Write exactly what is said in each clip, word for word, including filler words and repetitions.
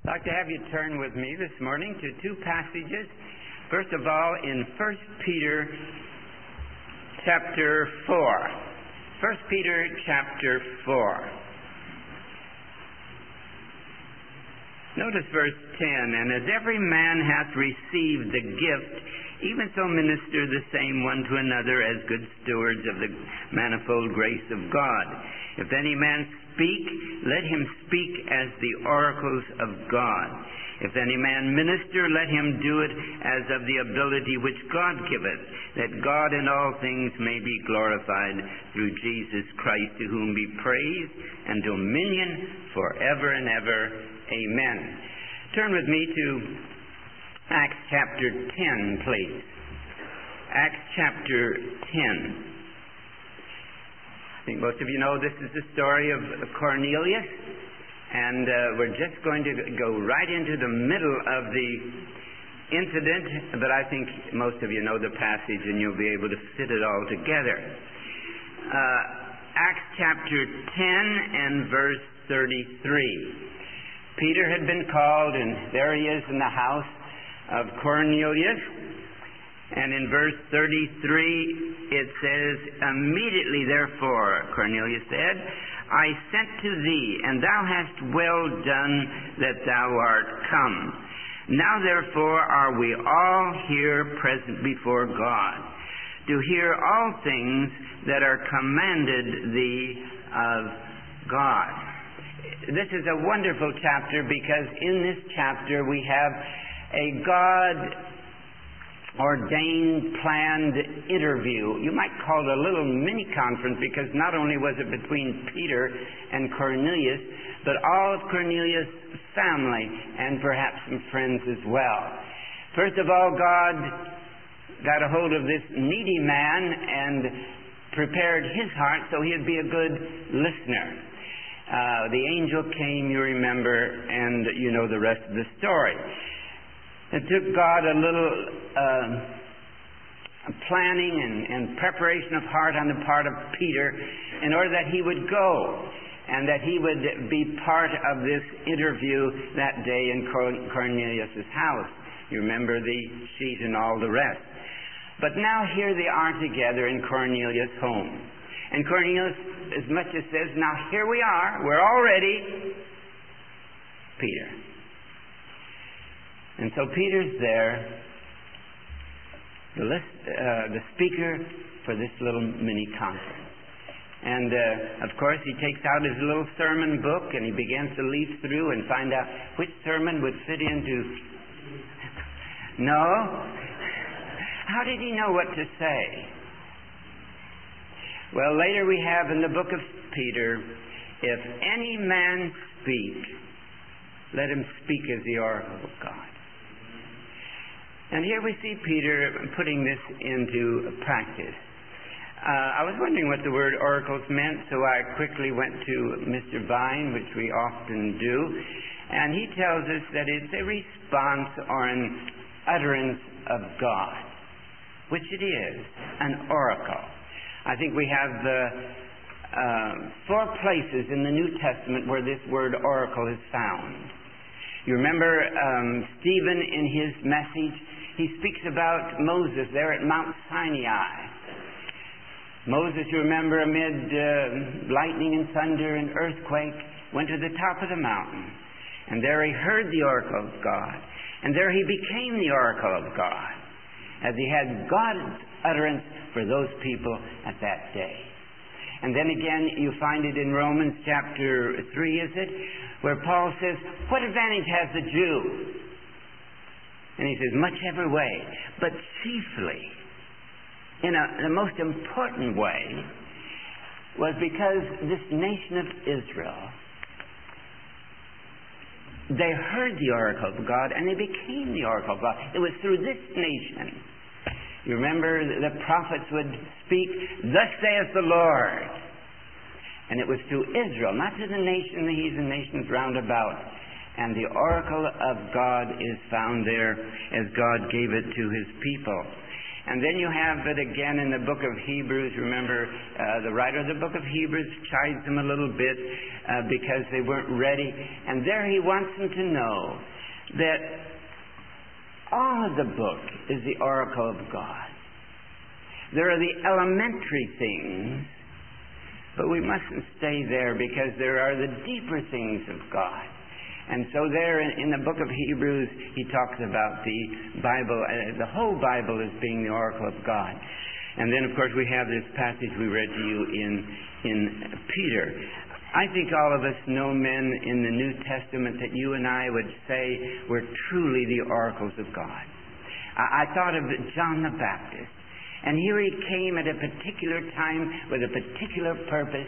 I'd like to have you turn with me this morning to two passages. First of all, in First Peter chapter four. First Peter chapter four. Notice verse ten. And as every man hath received the gift, even so minister the same one to another as good stewards of the manifold grace of God. If any man speak, let him speak as the oracles of God. If any man minister, let him do it as of the ability which God giveth, that God in all things may be glorified through Jesus Christ, to whom be praise and dominion forever and ever. Amen. Turn with me to Acts chapter ten, please. Acts chapter ten. I think most of you know this is the story of Cornelius, and uh, we're just going to go right into the middle of the incident, but I think most of you know the passage and you'll be able to fit it all together. Uh, Acts chapter ten and verse thirty-three. Peter had been called, and there he is in the house of Cornelius. And in verse thirty-three, it says, Immediately, therefore, Cornelius said, I sent to thee, and thou hast well done that thou art come. Now, therefore, are we all here present before God, to hear all things that are commanded thee of God. This is a wonderful chapter, because in this chapter we have a God ordained, planned interview. You might call it a little mini conference, because not only was it between Peter and Cornelius, but all of Cornelius' family and perhaps some friends as well. First of all, God got a hold of this needy man and prepared his heart so he'd be a good listener. Uh, the angel came, you remember, and you know the rest of the story. It took God a little uh, planning and, and preparation of heart on the part of Peter in order that he would go and that he would be part of this interview that day in Cornelius' house. You remember the sheet and all the rest. But now here they are together in Cornelius' home. And Cornelius as much as says, now here we are, we're all ready. Peter. And so Peter's there, the, list, uh, the speaker for this little mini conference. And uh, of course he takes out his little sermon book and he begins to leaf through and find out which sermon would fit into... No? How did he know what to say? Well, later we have in the book of Peter, if any man speak, let him speak as the oracle of God. And here we see Peter putting this into practice. Uh, I was wondering what the word oracles meant, so I quickly went to Mister Vine, which we often do, and he tells us that it's a response or an utterance of God, which it is, an oracle. I think we have the uh, four places in the New Testament where this word oracle is found. You remember um, Stephen in his message, he speaks about Moses there at Mount Sinai. Moses, you remember, amid uh, lightning and thunder and earthquake, went to the top of the mountain. And there he heard the oracle of God. And there he became the oracle of God, as he had God's utterance for those people at that day. And then again, you find it in Romans chapter three, is it? Where Paul says, what advantage has the Jew? And he says, much every way, but chiefly, in a, the most important way, was because this nation of Israel, they heard the oracle of God and they became the oracle of God. It was through this nation. You remember the prophets would speak, thus saith the Lord. And it was to Israel, not to the nation, the heathen nations round about. And the oracle of God is found there as God gave it to his people. And then you have it again in the book of Hebrews. Remember, uh, the writer of the book of Hebrews chides them a little bit uh, because they weren't ready. And there he wants them to know that all of the book is the oracle of God. There are the elementary things, but we mustn't stay there because there are the deeper things of God. And so there in, in the book of Hebrews, he talks about the Bible, uh, the whole Bible as being the oracle of God. And then, of course, we have this passage we read to you in, in Peter. I think all of us know men in the New Testament that you and I would say were truly the oracles of God. I, I thought of John the Baptist. And here he came at a particular time with a particular purpose.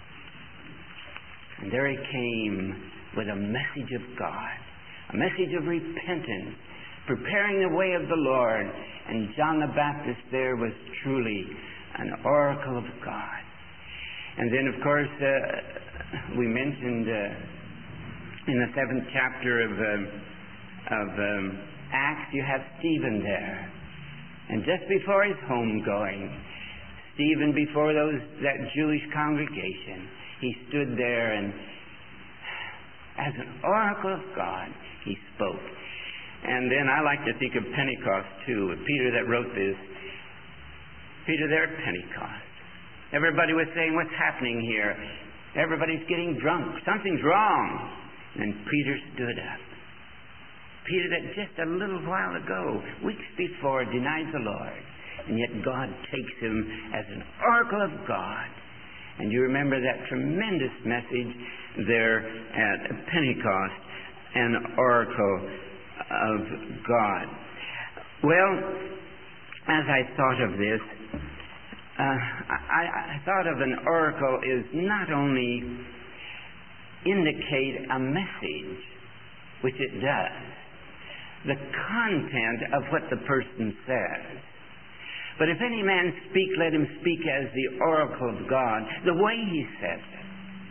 And there he came with a message of God, a message of repentance, preparing the way of the Lord. And John the Baptist there was truly an oracle of God. And then, of course, uh, we mentioned uh, in the seventh chapter of, uh, of um, Acts, you have Stephen there. And just before his homegoing, Stephen, before those that Jewish congregation, he stood there and as an oracle of God, he spoke. And then I like to think of Pentecost, too. Peter that wrote this. Peter there at Pentecost. Everybody was saying, what's happening here? Everybody's getting drunk. Something's wrong. And Peter stood up. Peter that just a little while ago, weeks before, denied the Lord. And yet God takes him as an oracle of God. And you remember that tremendous message there at Pentecost, an oracle of God. Well, as I thought of this, uh, I, I thought of an oracle is not only indicate a message, which it does, the content of what the person says. But if any man speak, let him speak as the oracle of God, the way he says it.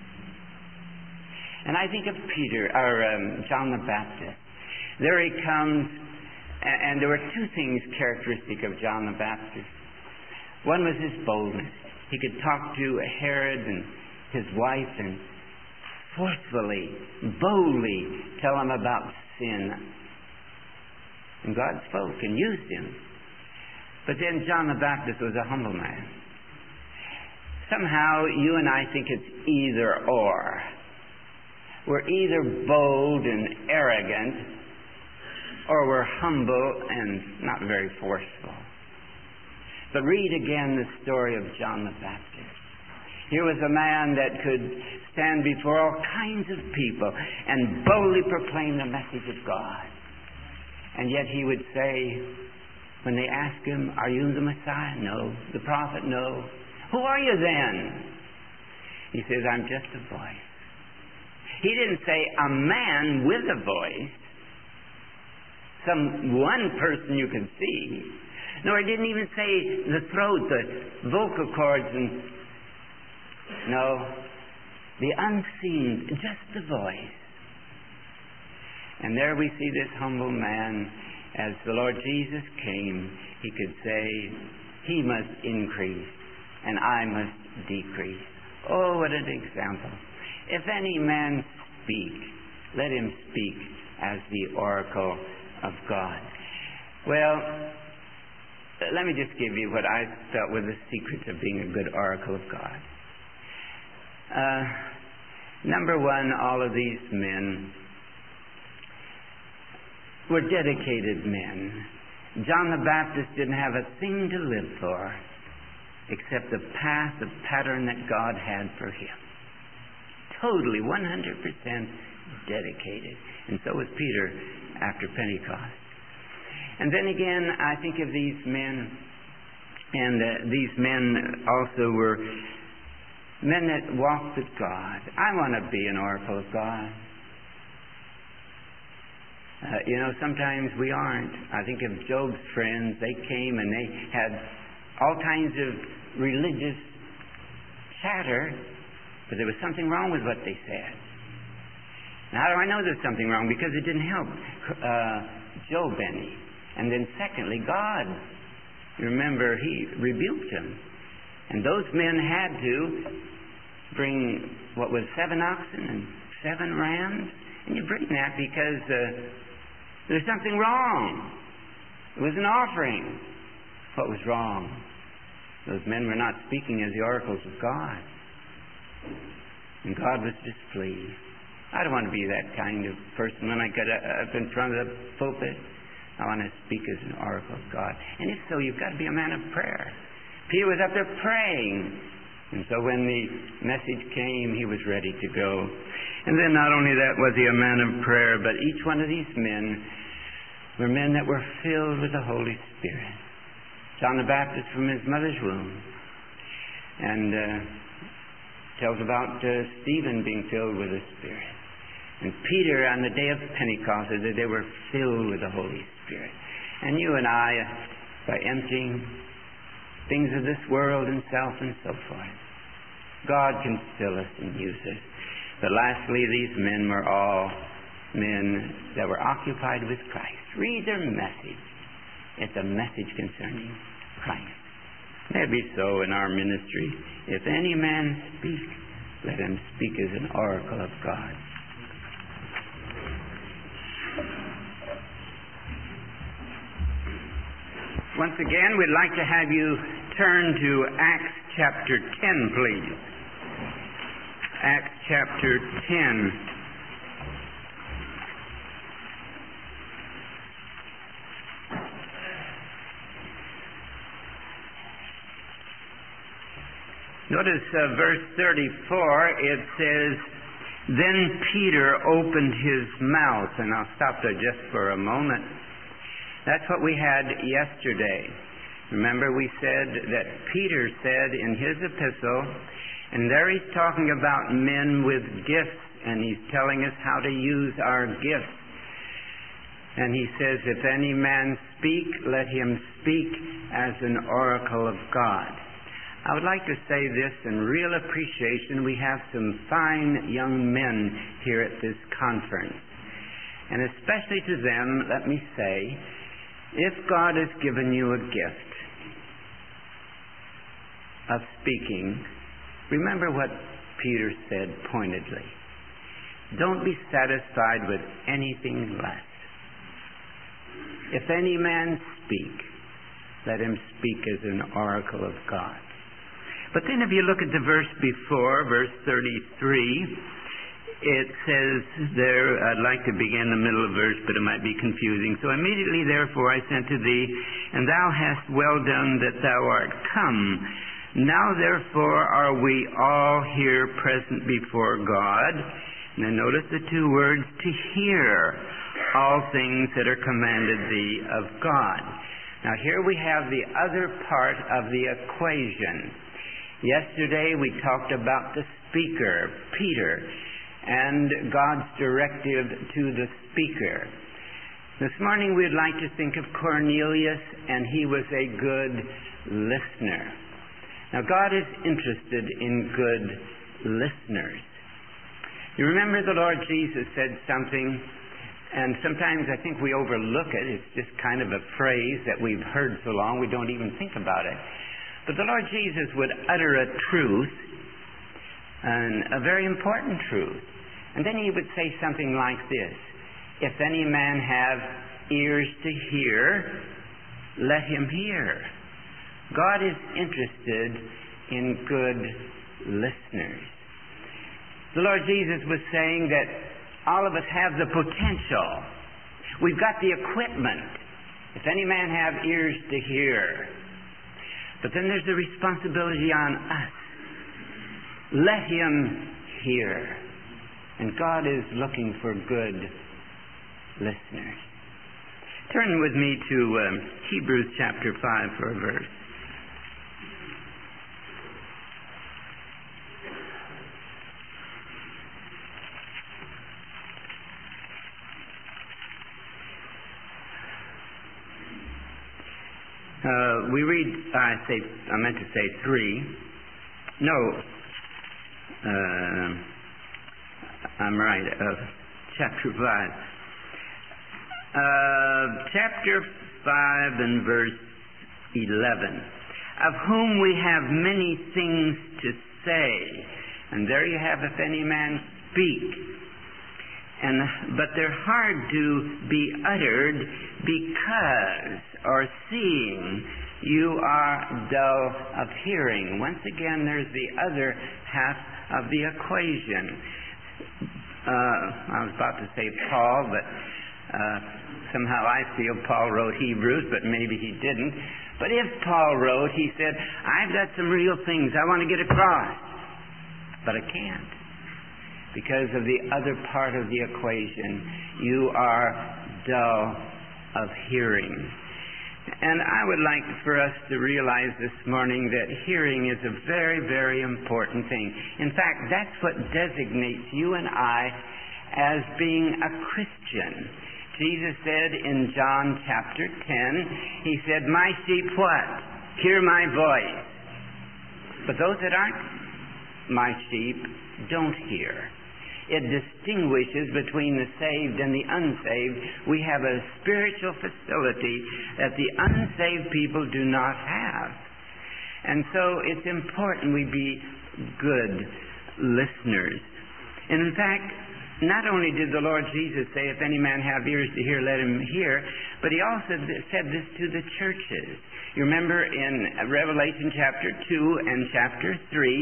And I think of Peter, or um, John the Baptist. There he comes, and there were two things characteristic of John the Baptist. One was his boldness. He could talk to Herod and his wife and forcefully, boldly tell them about sin. And God spoke and used him. But then John the Baptist was a humble man. Somehow you and I think it's either or. We're either bold and arrogant, or we're humble and not very forceful. But read again the story of John the Baptist. Here was a man that could stand before all kinds of people and boldly proclaim the message of God. And yet he would say, when they ask him, are you the Messiah? No. The prophet? No. Who are you then? He says, I'm just a voice. He didn't say a man with a voice, some one person you could see. Nor he didn't even say the throat, the vocal cords, and no, the unseen, just the voice. And there we see this humble man. As the Lord Jesus came, he could say, he must increase and I must decrease. Oh, what an example. If any man speak, let him speak as the oracle of God. Well, let me just give you what I felt were the secrets of being a good oracle of God. Uh, number one, all of these men were dedicated men. John the Baptist didn't have a thing to live for except the path, the pattern that God had for him. Totally, one hundred percent dedicated. And so was Peter after Pentecost. And then again, I think of these men, and uh, these men also were men that walked with God. I want to be an oracle of God. Uh, you know, sometimes we aren't. I think of Job's friends. They came and they had all kinds of religious chatter, but there was something wrong with what they said. Now, how do I know there's something wrong? Because it didn't help uh, Job any. And then secondly, God You remember, he rebuked them. And those men had to bring, what was seven oxen and seven rams? And you bring that because uh, there's something wrong. It was an offering. What was wrong? Those men were not speaking as the oracles of God. And God was displeased. I don't want to be that kind of person when I get up in front of the pulpit. I want to speak as an oracle of God. And if so, you've got to be a man of prayer. Peter was up there praying. And so when the message came, he was ready to go. And then not only that was he a man of prayer, but each one of these men were men that were filled with the Holy Spirit. John the Baptist from his mother's womb. And uh, tells about uh, Stephen being filled with the Spirit. And Peter on the day of Pentecost said that they were filled with the Holy Spirit. And you and I, by emptying things of this world and self and so forth, God can fill us and use us. But lastly, these men were all men that were occupied with Christ. Read their message. It's a message concerning Christ. May it be so in our ministry. If any man speak, let him speak as an oracle of God. Once again, we'd like to have you turn to Acts chapter ten, please. Acts chapter ten. Notice uh, verse thirty-four, it says, "Then Peter opened his mouth." And I'll stop there just for a moment. That's what we had yesterday. Remember, we said that Peter said in his epistle, and there he's talking about men with gifts, and he's telling us how to use our gifts. And he says, "If any man speak, let him speak as an oracle of God." I would like to say this in real appreciation. We have some fine young men here at this conference. And especially to them, let me say, if God has given you a gift of speaking, remember what Peter said pointedly. Don't be satisfied with anything less. If any man speak, let him speak as an oracle of God. But then if you look at the verse before, verse thirty-three, it says there, I'd like to begin the middle of the verse, but it might be confusing. "So immediately, therefore, I sent to thee, and thou hast well done that thou art come. Now, therefore, are we all here present before God." And then notice the two words, "to hear all things that are commanded thee of God." Now, here we have the other part of the equation. Yesterday we talked about the speaker, Peter, and God's directive to the speaker. This morning we'd like to think of Cornelius, and he was a good listener. Now, God is interested in good listeners. You remember the Lord Jesus said something, and sometimes I think we overlook it. It's just kind of a phrase that we've heard so long we don't even think about it. But the Lord Jesus would utter a truth, and a very important truth. And then he would say something like this: "If any man have ears to hear, let him hear." God is interested in good listeners. The Lord Jesus was saying that all of us have the potential. We've got the equipment. If any man have ears to hear. But then there's the responsibility on us. Let him hear. And God is looking for good listeners. Turn with me to um, Hebrews chapter five for a verse. Uh, we read, I say, I meant to say three. No, uh, I'm right, uh, chapter five. Uh, chapter five and verse eleven. Of whom we have many things to say. And there you have, if any man speak. And, but they're hard to be uttered because, or seeing, you are dull of hearing. Once again, there's the other half of the equation. Uh, I was about to say Paul, but uh, somehow I feel Paul wrote Hebrews, but maybe he didn't. But if Paul wrote, he said, I've got some real things I want to get across, but I can't. Because of the other part of the equation, you are dull of hearing. And I would like for us to realize this morning that hearing is a very, very important thing. In fact, that's what designates you and I as being a Christian. Jesus said in John chapter ten, he said, my sheep what? Hear my voice. But those that aren't my sheep don't hear. It distinguishes between the saved and the unsaved. We have a spiritual facility that the unsaved people do not have. And so it's important we be good listeners. And in fact, not only did the Lord Jesus say, if any man have ears to hear, let him hear, but he also said this to the churches. You remember in Revelation chapter two and chapter three,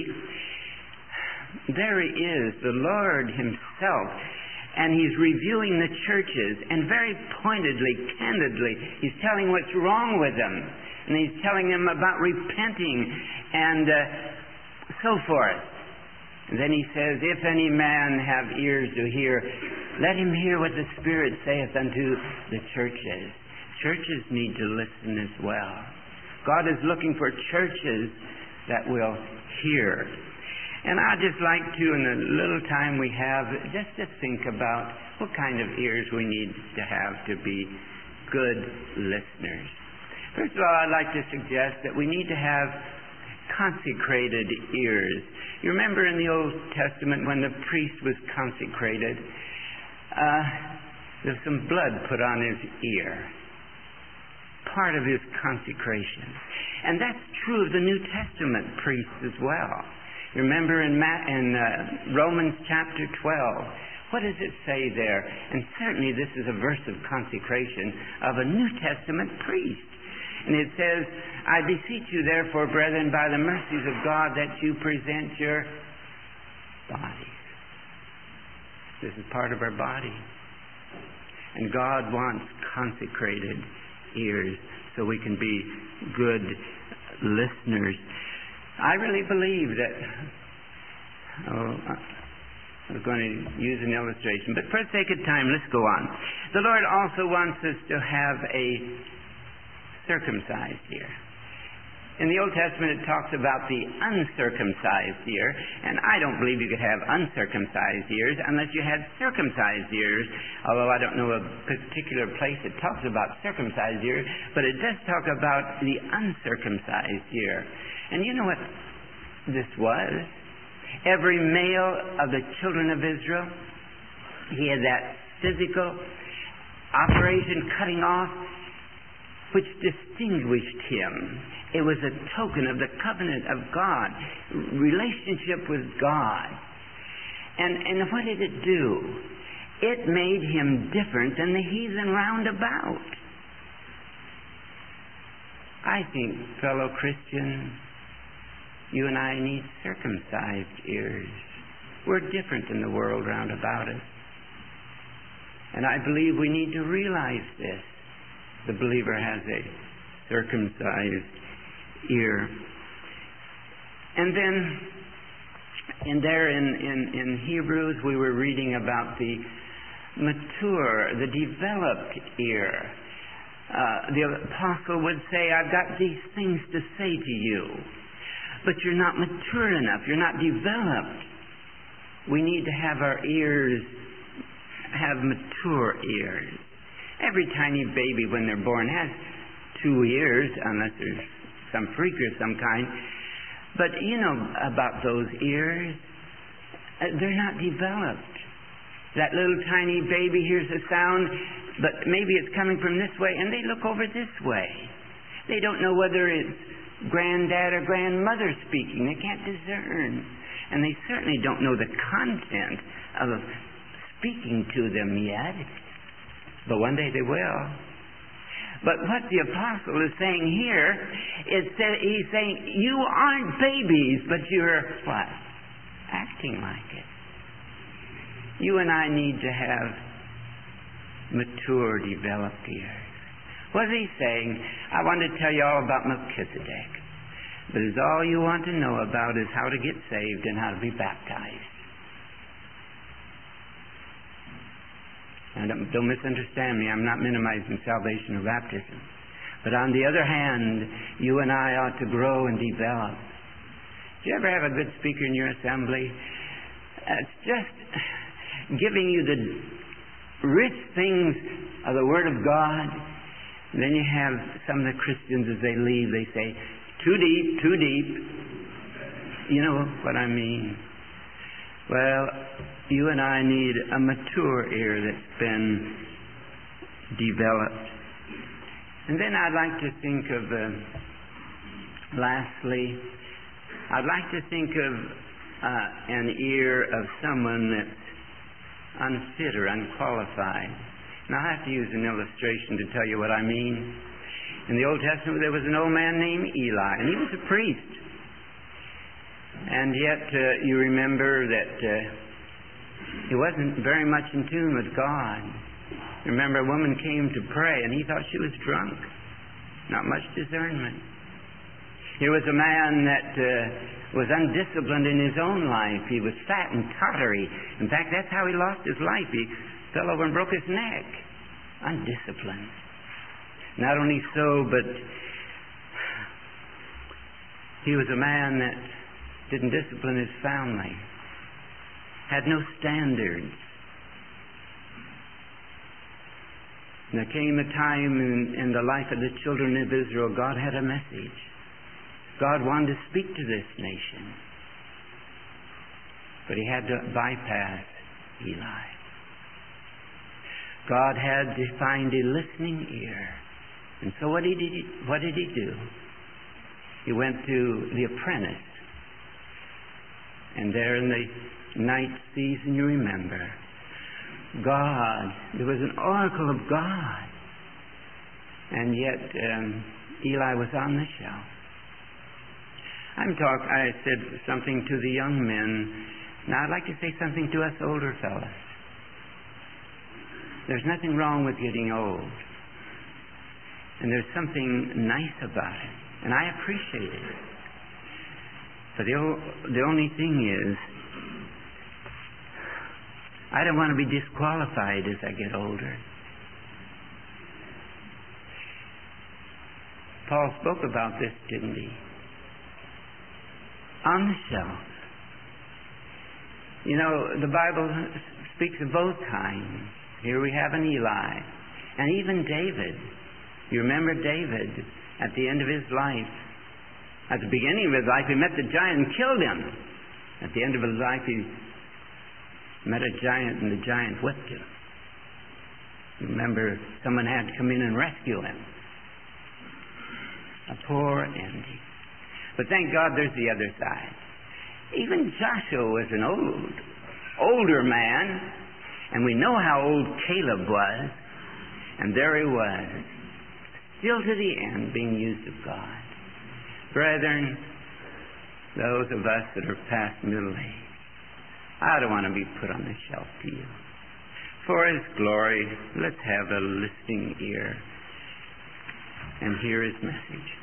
there he is, the Lord himself, and he's reviewing the churches, and very pointedly, candidly, he's telling what's wrong with them, and he's telling them about repenting and uh, so forth. And then he says, if any man have ears to hear, let him hear what the Spirit saith unto the churches. Churches need to listen as well. God is looking for churches that will hear. And I'd just like to, in the little time we have, just to think about what kind of ears we need to have to be good listeners. First of all, I'd like to suggest that we need to have consecrated ears. You remember in the Old Testament when the priest was consecrated, uh, there's some blood put on his ear. Part of his consecration. And that's true of the New Testament priests as well. You remember in, Ma- in uh, Romans chapter twelve, what does it say there? And certainly this is a verse of consecration of a New Testament priest. And it says, I beseech you therefore, brethren, by the mercies of God, that you present your bodies. This is part of our body. And God wants consecrated ears so we can be good listeners. I really believe that, oh, I was going to use an illustration, but for the sake of time, let's go on. The Lord also wants us to have a circumcised ear. In the Old Testament it talks about the uncircumcised ear, and I don't believe you could have uncircumcised ears unless you had circumcised ears, although I don't know a particular place that talks about circumcised ears, but it does talk about the uncircumcised ear. And you know what this was? Every male of the children of Israel, he had that physical operation cutting off, which distinguished him. It was a token of the covenant of God, relationship with God. And, and what did it do? It made him different than the heathen round about. I think, fellow Christians, you and I need circumcised ears. We're different than the world round about us. And I believe we need to realize this. The believer has a circumcised ear. And then in there in, in, in Hebrews we were reading about the mature, the developed ear. Uh, the apostle would say, I've got these things to say to you, but you're not mature enough, you're not developed. We need to have our ears have mature ears. Every tiny baby when they're born has two ears, unless there's some freak or some kind. But you know about those ears. They're not developed. That little tiny baby hears a sound, but maybe it's coming from this way, and they look over this way. They don't know whether it's granddad or grandmother speaking. They can't discern. And they certainly don't know the content of speaking to them yet. But one day they will. But what the apostle is saying here is that he's saying, you aren't babies, but you're what? Acting like it. You and I need to have mature, developed ears. What is he saying? I want to tell you all about Melchizedek. But it's all you want to know about is how to get saved and how to be baptized. And don't, don't misunderstand me. I'm not minimizing salvation or baptism. But on the other hand, you and I ought to grow and develop. Do you ever have a good speaker in your assembly? It's just giving you the rich things of the Word of God. And then you have some of the Christians as they leave, they say, too deep, too deep. You know what I mean? Well, you and I need a mature ear that's been developed. And then I'd like to think of, uh, lastly, I'd like to think of uh, an ear of someone that's unfit or unqualified. Now I have to use an illustration to tell you what I mean. In the Old Testament there was an old man named Eli, and he was a priest. And yet uh, you remember that uh, he wasn't very much in tune with God. Remember, a woman came to pray, and he thought she was drunk. Not much discernment. Here was a man that uh, was undisciplined in his own life. He was fat and tottery. In fact, that's how he lost his life. He fell over and broke his neck. Undisciplined. Not only so, but he was a man that didn't discipline his family. Had no standards. And there came a time in, in the life of the children of Israel, God had a message. God wanted to speak to this nation. But he had to bypass Eli. God had to find a listening ear. And so what did he, what did he do? He went to the apprentice. And there in the night season, you remember, God, there was an oracle of God. And yet um, Eli was on the shelf. I'm talk. I said something to the young men. Now I'd like to say something to us older fellas. There's nothing wrong with getting old. And there's something nice about it. And I appreciate it. But the, o- the only thing is, I don't want to be disqualified as I get older. Paul spoke about this, didn't he? On the shelf. You know, the Bible speaks of both kinds. Here we have an Eli. And even David. You remember David at the end of his life. At the beginning of his life, he met the giant and killed him. At the end of his life, he met a giant and the giant whipped him. You remember someone had to come in and rescue him. A poor ending. But thank God there's the other side. Even Joshua was an old, older man, and we know how old Caleb was, and there he was, still to the end being used of God. Brethren, those of us that are past middle age, I don't want to be put on the shelf to you. For His glory, let's have a listening ear and hear His message.